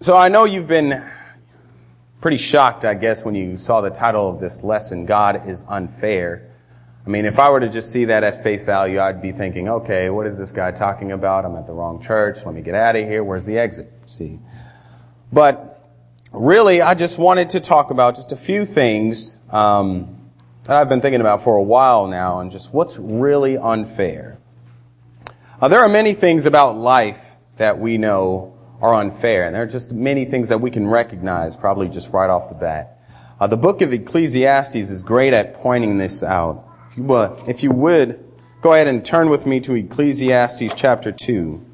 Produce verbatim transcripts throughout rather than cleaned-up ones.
So I know you've been pretty shocked, I guess, when you saw the title of this lesson, God is Unfair. I mean, if I were to just see that at face value, I'd be thinking, okay, what is this guy talking about? I'm at the wrong church. Let me get out of here. Where's the exit? See. But really, I just wanted to talk about just a few things um, that I've been thinking about for a while now, and just what's really unfair. Uh, there are many things about life that we know are unfair, and there are just many things that we can recognize probably just right off the bat. Uh, the book of Ecclesiastes is great at pointing this out. If you, uh, if you would, go ahead and turn with me to Ecclesiastes chapter two.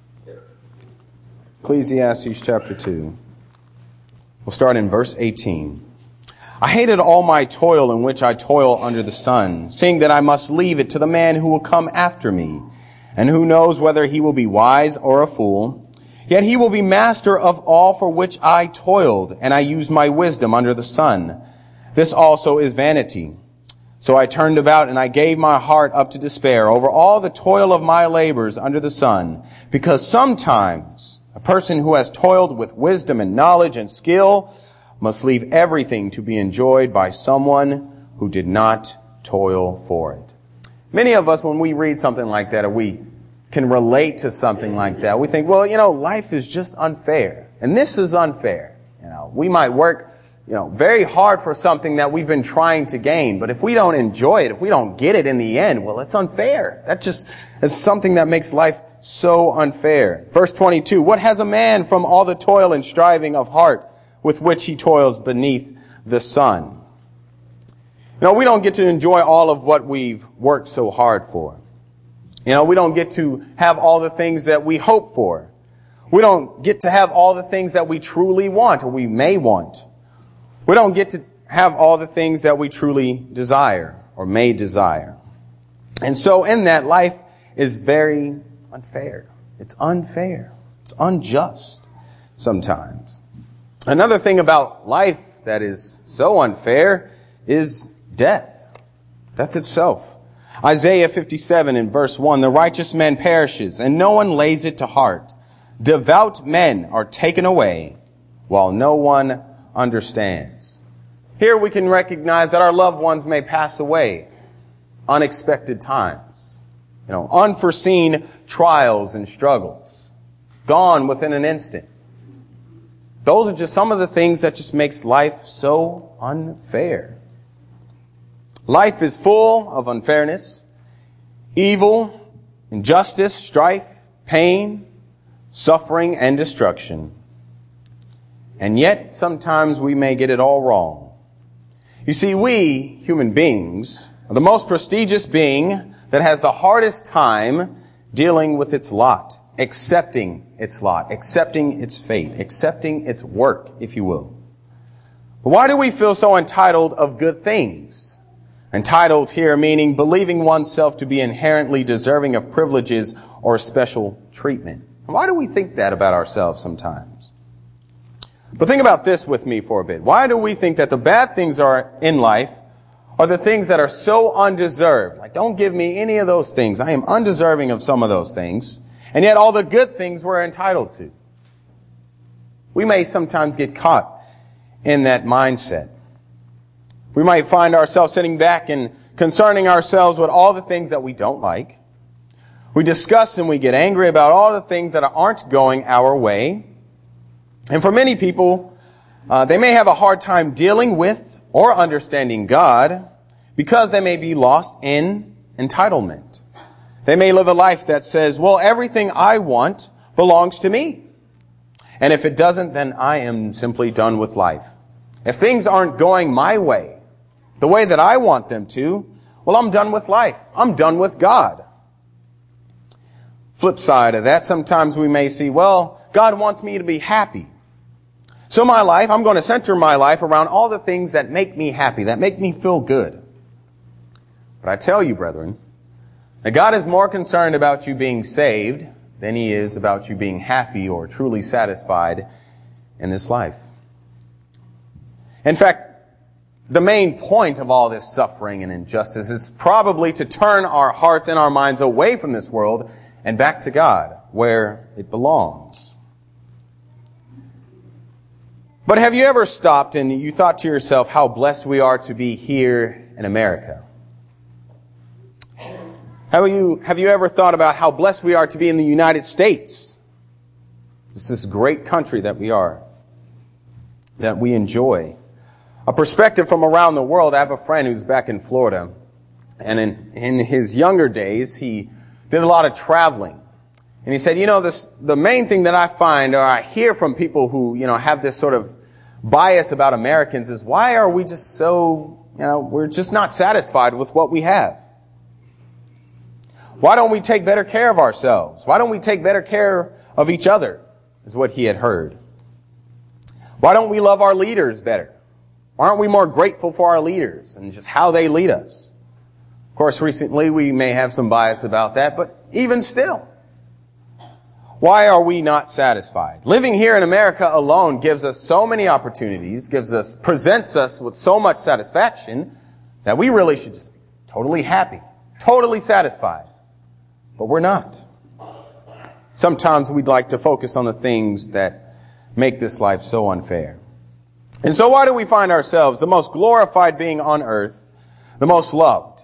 Ecclesiastes chapter two. We'll start in verse eighteen. I hated all my toil in which I toil under the sun, seeing that I must leave it to the man who will come after me, and who knows whether he will be wise or a fool. Yet he will be master of all for which I toiled, and I used my wisdom under the sun. This also is vanity. So I turned about and I gave my heart up to despair over all the toil of my labors under the sun, because sometimes a person who has toiled with wisdom and knowledge and skill must leave everything to be enjoyed by someone who did not toil for it. Many of us, when we read something like that, or we can relate to something like that, we think, well, you know, life is just unfair. And this is unfair. You know, we might work, you know, very hard for something that we've been trying to gain. But if we don't enjoy it, if we don't get it in the end, well, it's unfair. That just is something that makes life so unfair. Verse twenty-two, what has a man from all the toil and striving of heart with which he toils beneath the sun? You know, we don't get to enjoy all of what we've worked so hard for. You know, we don't get to have all the things that we hope for. We don't get to have all the things that we truly want or we may want. We don't get to have all the things that we truly desire or may desire. And so in that, life is very unfair. It's unfair. It's unjust sometimes. Another thing about life that is so unfair is death. Death itself. Isaiah fifty-seven in verse one, the righteous man perishes, and no one lays it to heart. Devout men are taken away, while no one understands. Here we can recognize that our loved ones may pass away. Unexpected times. You know, unforeseen trials and struggles. Gone within an instant. Those are just some of the things that just makes life so unfair. Life is full of unfairness, evil, injustice, strife, pain, suffering, and destruction. And yet, sometimes we may get it all wrong. You see, we, human beings, are the most prestigious being that has the hardest time dealing with its lot, accepting its lot, accepting its fate, accepting its work, if you will. But why do we feel so entitled of good things? Entitled here meaning believing oneself to be inherently deserving of privileges or special treatment. Why do we think that about ourselves sometimes? But think about this with me for a bit. Why do we think that the bad things are in life are the things that are so undeserved? Like, don't give me any of those things. I am undeserving of some of those things. And yet all the good things we're entitled to. We may sometimes get caught in that mindset. We might find ourselves sitting back and concerning ourselves with all the things that we don't like. We discuss and we get angry about all the things that aren't going our way. And for many people, uh, they may have a hard time dealing with or understanding God because they may be lost in entitlement. They may live a life that says, well, everything I want belongs to me. And if it doesn't, then I am simply done with life. If things aren't going my way, the way that I want them to, well, I'm done with life. I'm done with God. Flip side of that, sometimes we may see, well, God wants me to be happy. So my life, I'm going to center my life around all the things that make me happy, that make me feel good. But I tell you, brethren, that God is more concerned about you being saved than He is about you being happy or truly satisfied in this life. In fact, the main point of all this suffering and injustice is probably to turn our hearts and our minds away from this world and back to God, where it belongs. But have you ever stopped and you thought to yourself how blessed we are to be here in America? Have you, have you ever thought about how blessed we are to be in the United States? It's this great country that we are, that we enjoy. A perspective from around the world. I have a friend who's back in Florida, and in, in his younger days, he did a lot of traveling. And he said, you know, this, the main thing that I find, or I hear from people who, you know, have this sort of bias about Americans is, why are we just so, you know, we're just not satisfied with what we have? Why don't we take better care of ourselves? Why don't we take better care of each other, is what he had heard. Why don't we love our leaders better? Why aren't we more grateful for our leaders and just how they lead us? Of course, recently we may have some bias about that, but even still, why are we not satisfied? Living here in America alone gives us so many opportunities, gives us, presents us with so much satisfaction that we really should just be totally happy, totally satisfied. But we're not. Sometimes we'd like to focus on the things that make this life so unfair. And so why do we find ourselves the most glorified being on earth, the most loved,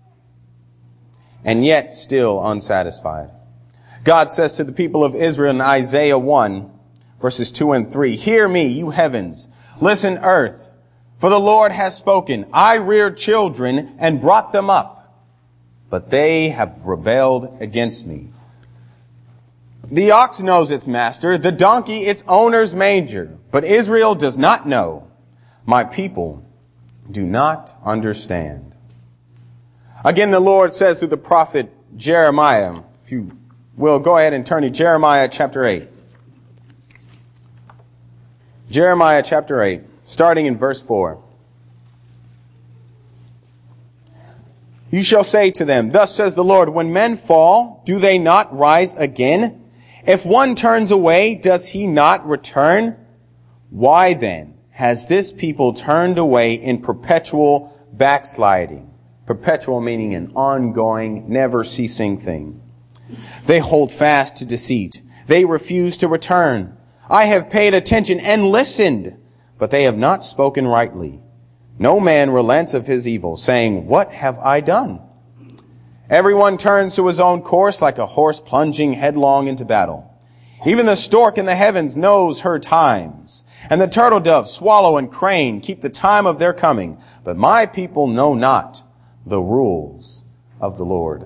and yet still unsatisfied? God says to the people of Israel in Isaiah one, verses two and three, "Hear me, you heavens. Listen, earth. For the Lord has spoken. I reared children and brought them up, but they have rebelled against me. The ox knows its master, the donkey its owner's manger, but Israel does not know. My people do not understand." Again, the Lord says through the prophet Jeremiah, if you will go ahead and turn to Jeremiah chapter eight. Jeremiah chapter eight, starting in verse four. "You shall say to them, thus says the Lord, when men fall, do they not rise again? If one turns away, does he not return? Why then has this people turned away in perpetual backsliding?" Perpetual meaning an ongoing, never ceasing thing. "They hold fast to deceit. They refuse to return. I have paid attention and listened, but they have not spoken rightly. No man relents of his evil, saying, what have I done? Everyone turns to his own course like a horse plunging headlong into battle. Even the stork in the heavens knows her times, and the turtle dove, swallow, and crane keep the time of their coming. But my people know not the rules of the Lord."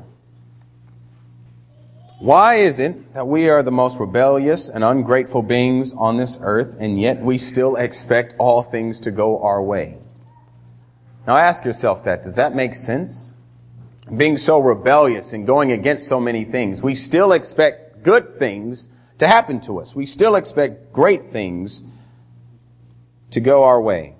Why is it that we are the most rebellious and ungrateful beings on this earth, and yet we still expect all things to go our way? Now ask yourself that. Does that make sense? Being so rebellious and going against so many things, we still expect good things to happen to us. We still expect great things to go our way.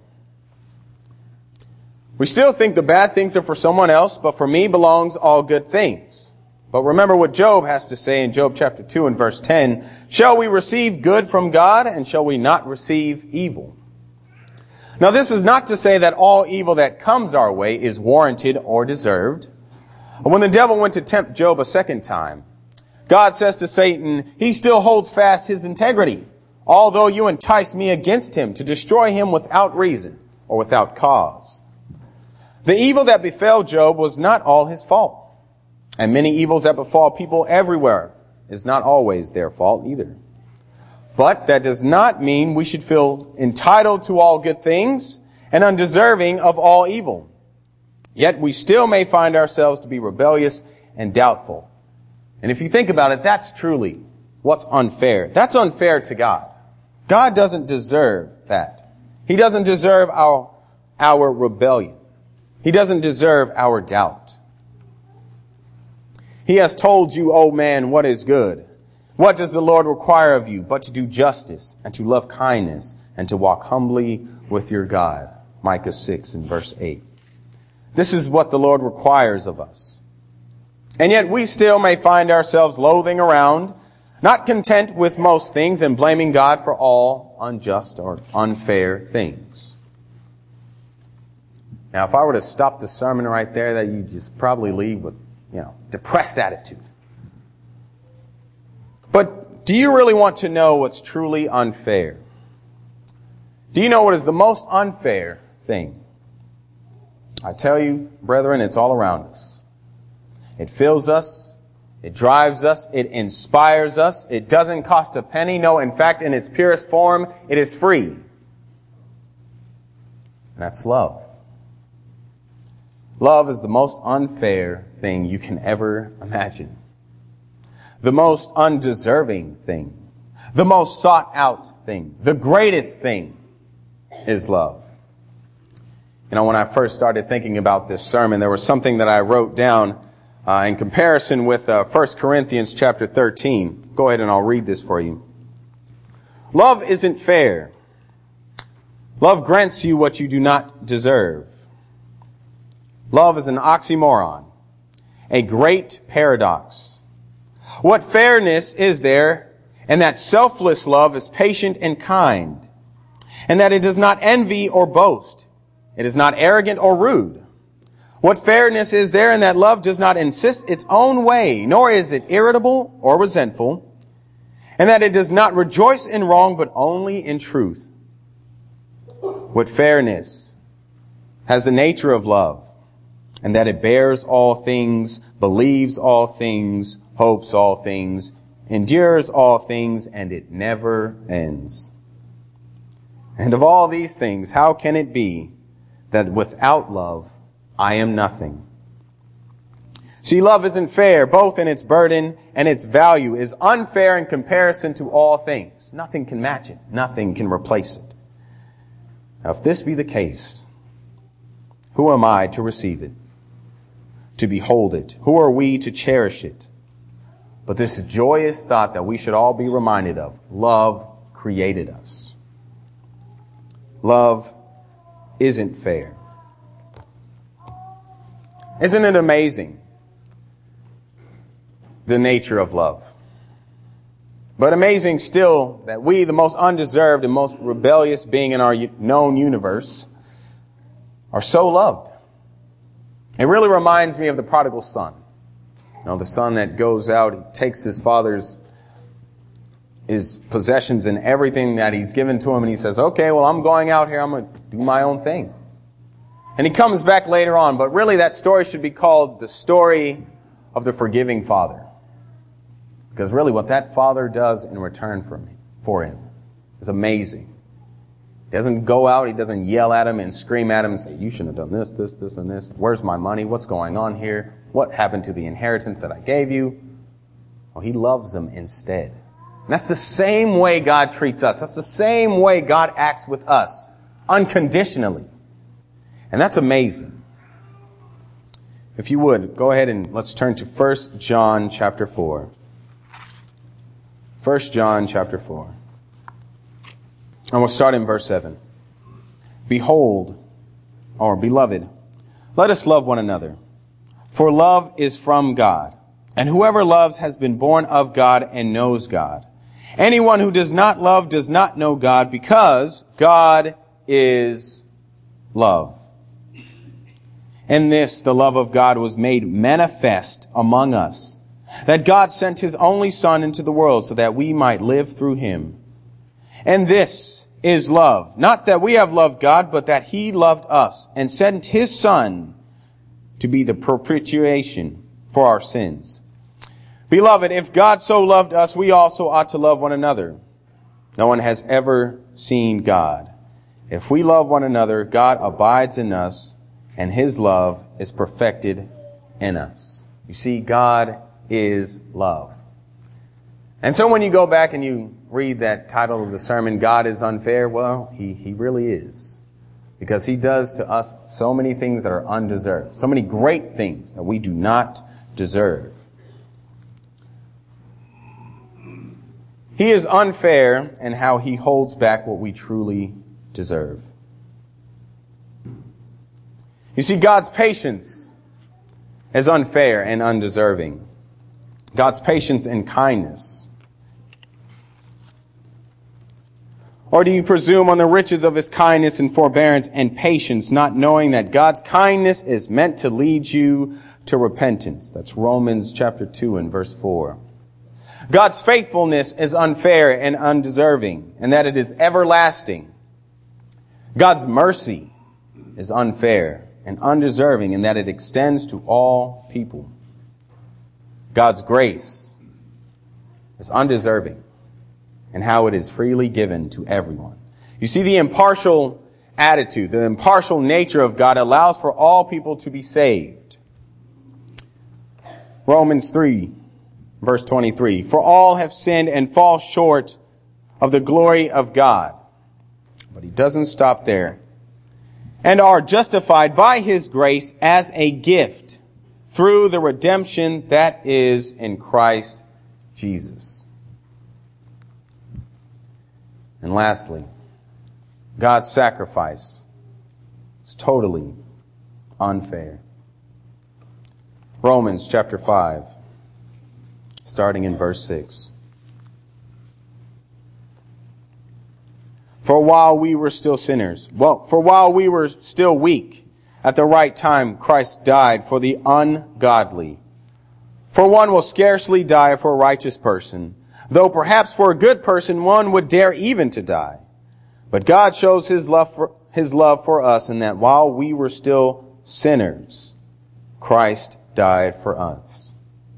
We still think the bad things are for someone else, but for me belongs all good things. But remember what Job has to say in Job chapter two and verse ten. "Shall we receive good from God, and shall we not receive evil?" Now this is not to say that all evil that comes our way is warranted or deserved. When the devil went to tempt Job a second time, God says to Satan, he still holds fast his integrity, although you entice me against him to destroy him without reason or without cause. The evil that befell Job was not all his fault. And many evils that befall people everywhere is not always their fault either. But that does not mean we should feel entitled to all good things and undeserving of all evil. Yet we still may find ourselves to be rebellious and doubtful. And if you think about it, that's truly what's unfair. That's unfair to God. God doesn't deserve that. He doesn't deserve our, our rebellion. He doesn't deserve our doubt. He has told you, O man, what is good. What does the Lord require of you but to do justice and to love kindness and to walk humbly with your God? Micah six and verse eight. This is what the Lord requires of us. And yet we still may find ourselves loathing around, not content with most things and blaming God for all unjust or unfair things. Now, if I were to stop the sermon right there, that you just probably leave with, you know, depressed attitude. But do you really want to know what's truly unfair? Do you know what is the most unfair thing? I tell you, brethren, it's all around us. It fills us. It drives us. It inspires us. It doesn't cost a penny. No, in fact, in its purest form, it is free. And that's love. Love is the most unfair thing you can ever imagine. The most undeserving thing. The most sought out thing. The greatest thing is love. You know, when I first started thinking about this sermon, there was something that I wrote down uh, in comparison with uh, First Corinthians chapter thirteen. Go ahead and I'll read this for you. Love isn't fair. Love grants you what you do not deserve. Love is an oxymoron, a great paradox. What fairness is there in that selfless love is patient and kind, and that it does not envy or boast. It is not arrogant or rude. What fairness is there in that love does not insist its own way, nor is it irritable or resentful, and that it does not rejoice in wrong, but only in truth. What fairness has the nature of love, and that it bears all things, believes all things, hopes all things, endures all things, and it never ends. And of all these things, how can it be that without love, I am nothing? See, love isn't fair, both in its burden and its value, is unfair in comparison to all things. Nothing can match it. Nothing can replace it. Now, if this be the case, who am I to receive it, to behold it? Who are we to cherish it? But this joyous thought that we should all be reminded of: love created us. Love isn't fair. Isn't it amazing, the nature of love? But amazing still that we, the most undeserved and most rebellious being in our known universe, are so loved. It really reminds me of the prodigal son. You know, the son that goes out, he takes his father's his possessions and everything that he's given to him, and he says, okay, well, I'm going out here, I'm going to do my own thing. And he comes back later on, but really that story should be called the story of the forgiving father. Because really what that father does in return for me, for him is amazing. He doesn't go out, he doesn't yell at him and scream at him and say, you shouldn't have done this, this, this, and this. Where's my money? What's going on here? What happened to the inheritance that I gave you? Well, he loves them instead. And that's the same way God treats us. That's the same way God acts with us, unconditionally. And that's amazing. If you would, go ahead and let's turn to First John chapter four. First John chapter four. And we'll start in verse seven. Behold, or beloved, let us love one another, for love is from God. And whoever loves has been born of God and knows God. Anyone who does not love does not know God, because God is love. In this, the love of God was made manifest among us, that God sent his only Son into the world so that we might live through him. And this is love, not that we have loved God, but that he loved us and sent his Son to be the propitiation for our sins. Beloved, if God so loved us, we also ought to love one another. No one has ever seen God. If we love one another, God abides in us, and his love is perfected in us. You see, God is love. And so when you go back and you read that title of the sermon, God is unfair, well, he, he really is. Because he does to us so many things that are undeserved. So many great things that we do not deserve. He is unfair in how he holds back what we truly deserve. You see, God's patience is unfair and undeserving. God's patience and kindness. Or do you presume on the riches of his kindness and forbearance and patience, not knowing that God's kindness is meant to lead you to repentance? That's Romans chapter two and verse four. God's faithfulness is unfair and undeserving, and that it is everlasting. God's mercy is unfair and undeserving in that it extends to all people. God's grace is undeserving in how it is freely given to everyone. You see, the impartial attitude, the impartial nature of God allows for all people to be saved. Romans three, verse twenty-three, for all have sinned and fall short of the glory of God. But he doesn't stop there. And are justified by his grace as a gift through the redemption that is in Christ Jesus. And lastly, God's sacrifice is totally unfair. Romans chapter five, starting in verse six. For while we were still sinners, well, for while we were still weak, at the right time Christ died for the ungodly. For one will scarcely die for a righteous person, though perhaps for a good person one would dare even to die. But God shows his love for, his love for us in that while we were still sinners, Christ died for us.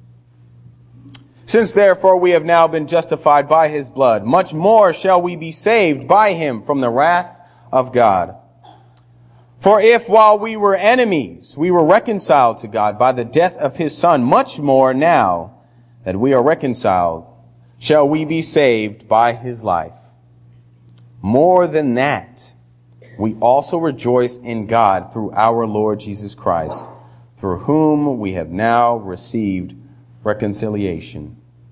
Since therefore we have now been justified by his blood, much more shall we be saved by him from the wrath of God. For if while we were enemies, we were reconciled to God by the death of his Son, much more now that we are reconciled, shall we be saved by his life. More than that, we also rejoice in God through our Lord Jesus Christ, through whom we have now received reconciliation.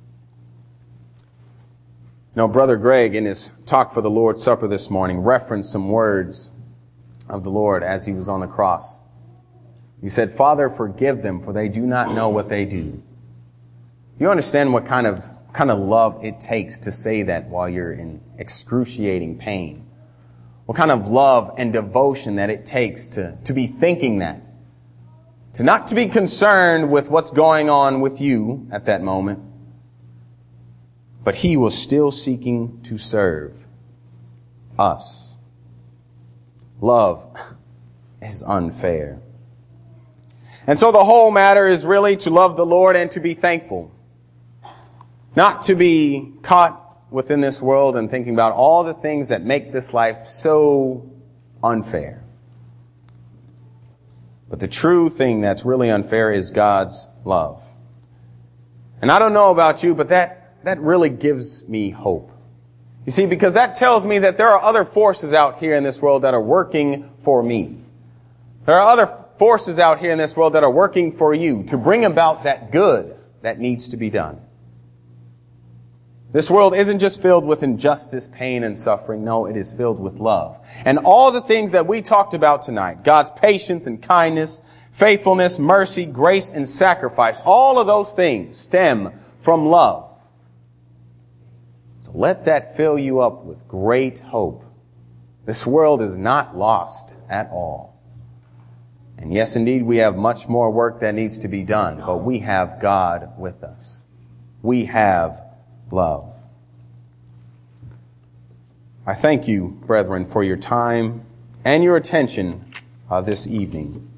You know, Brother Greg, in his talk for the Lord's Supper this morning, referenced some words of the Lord as he was on the cross. He said, Father, forgive them, for they do not know what they do. You understand what kind of kind of love it takes to say that while you're in excruciating pain? What kind of love and devotion that it takes to, to be thinking that? To not to be concerned with what's going on with you at that moment, but he was still seeking to serve us. Love is unfair. And so the whole matter is really to love the Lord and to be thankful. Not to be caught within this world and thinking about all the things that make this life so unfair. But the true thing that's really unfair is God's love. And I don't know about you, but that, that really gives me hope. You see, because that tells me that there are other forces out here in this world that are working for me. There are other forces out here in this world that are working for you to bring about that good that needs to be done. This world isn't just filled with injustice, pain, and suffering. No, it is filled with love. And all the things that we talked about tonight, God's patience and kindness, faithfulness, mercy, grace, and sacrifice, all of those things stem from love. So let that fill you up with great hope. This world is not lost at all. And yes, indeed, we have much more work that needs to be done, but we have God with us. We have love. I thank you, brethren, for your time and your attention uh, this evening.